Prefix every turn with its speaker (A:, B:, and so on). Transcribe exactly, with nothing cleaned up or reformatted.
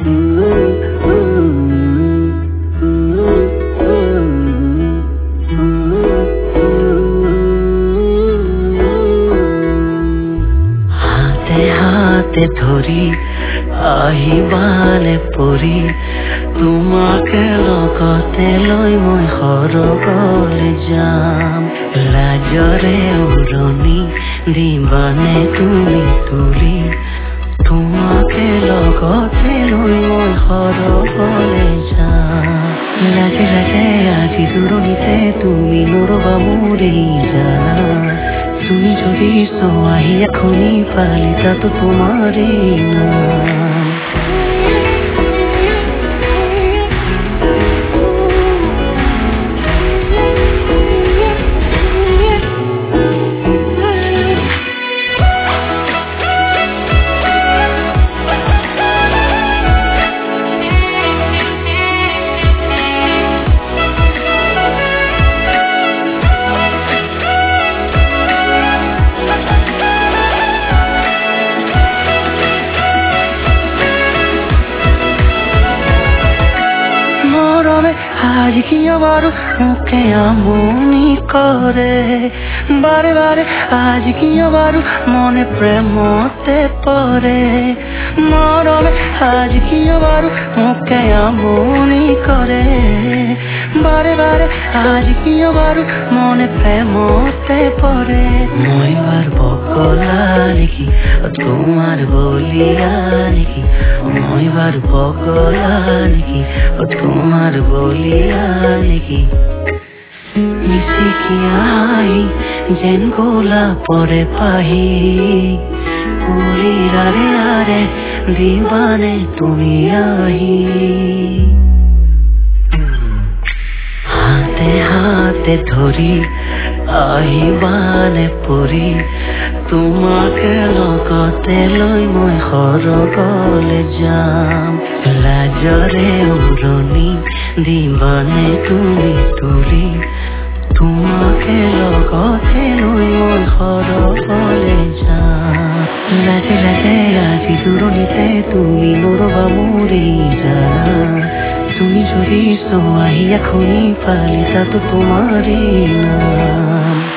A: ধৰি আহিবানে পৰি তোমাকে লগতে লৈ মই সৰগলৈ যাম লাজৰে উৰণি দিবানে তুমি তুলি তোমাকে লগতে লৈ মই সৰগলৈ যাম লাজে লাজে আজি দূৰণিতে তুমি নৰবা মোৰে জানা তুমি যদি সোৱাহি এখনি পালি তাতো তোমাৰে নাম আজি কিয় বাৰু মোকে আমনি কৰে বাৰে বাৰে আজি কিয় বাৰু মনে প্ৰেমতে পৰে মৰমে আজি কিয় বাৰু মোকে আমনি কৰে বাৰে বাৰে আজি কিয় বাৰু মনে প্ৰেমতে পৰে মই বাৰ পগলা নেকি তোমাৰ বলিয়া নেকি মই বাৰ পগলা নেকি তোমার বলিয়া নেকি মিশিকি আহি যেন গোলা পরে পাহি পুরীর আরে আরে দিবানে তুমি আহি হাতে হাতে ধরি আহিবানে পৰি তোমাকে লগতে লৈ মই সৰগলৈ যাম লাজৰে উৰণি দিবানে তুমি তুলি তোমাকে লগতে লৈ মই সৰগলৈ যাম লাজে লাজে আজি দূৰণিতে তুমি নৰবা মোৰে জানা তুমি যদি সোৱাহি এখনি পালি তাতো তোমাৰে নাম